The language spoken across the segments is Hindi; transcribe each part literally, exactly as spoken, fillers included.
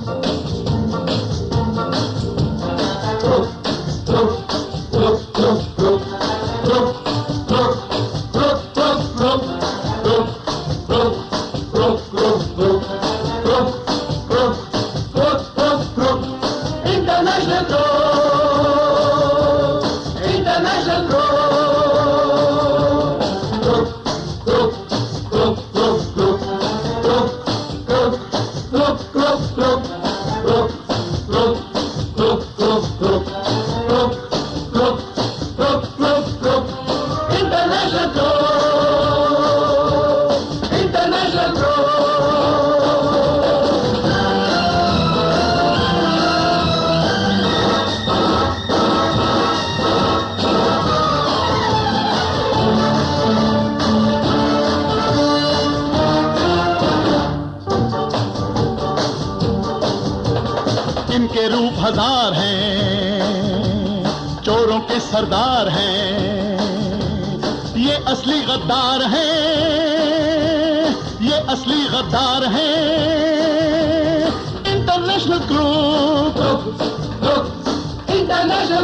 इनके रूप हजार हैं, चोरों के सरदार हैं, ये असली गद्दार हैं, ये असली गद्दार हैं। International group, international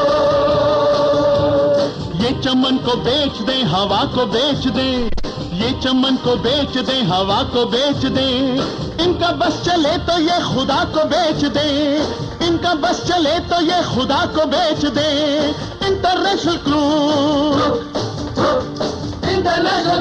group. ये चमन को बेच दें, हवा को बेच दें, ये चमन को बेच दें, हवा को बेच दें। इनका बस चले तो ये खुदा को बेच दे, इनका बस चले तो ये खुदा को बेच दे। इंटरनेशनल ग्रुप, इंटरनेशनल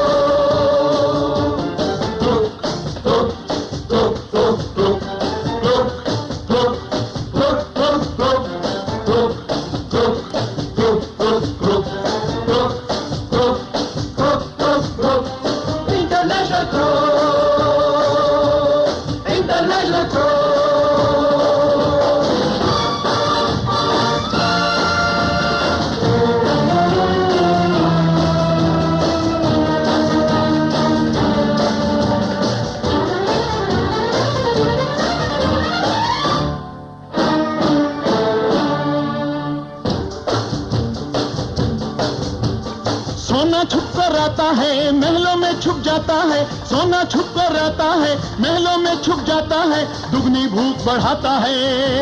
सोना छुप कर आता है, महलों में छुप जाता है, सोना छुप कर आता है, महलों में छुप जाता है, दुगनी भूख बढ़ाता है।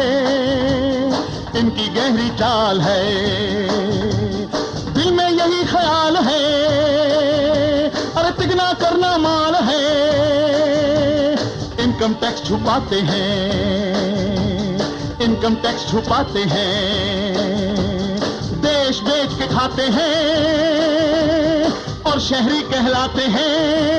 इनकी गहरी चाल है, दिल में यही ख्याल है, अरे तिगना करना माल है। इनकम टैक्स छुपाते हैं, इनकम टैक्स छुपाते हैं, देश बेच के खाते हैं और शहरी कहलाते हैं।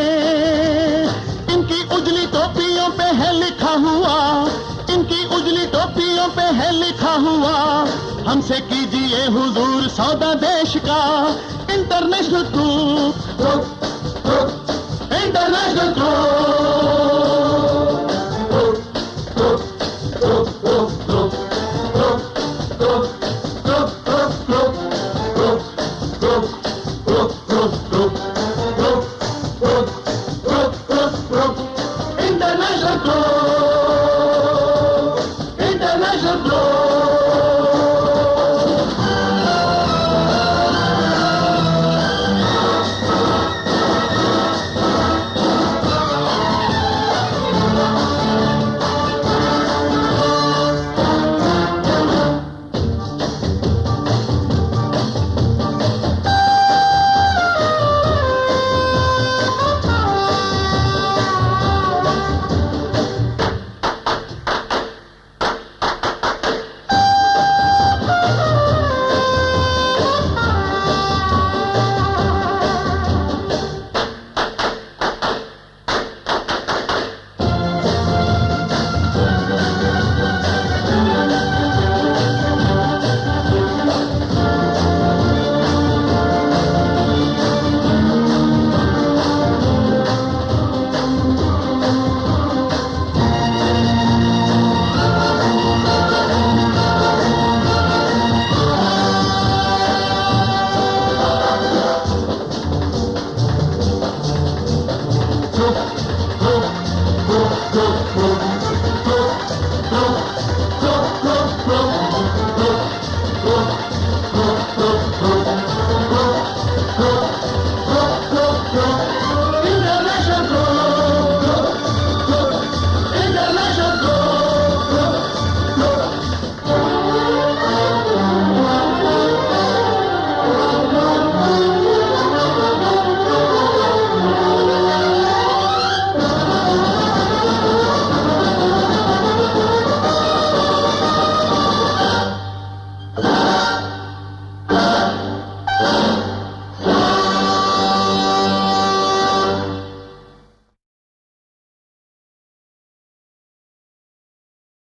इनकी उजली टोपियों पे है लिखा हुआ, इनकी उजली टोपियों पे है लिखा हुआ, हमसे कीजिए हुजूर सौदा देश का। International group, international group. Go, go, go, go, go, go, go, go.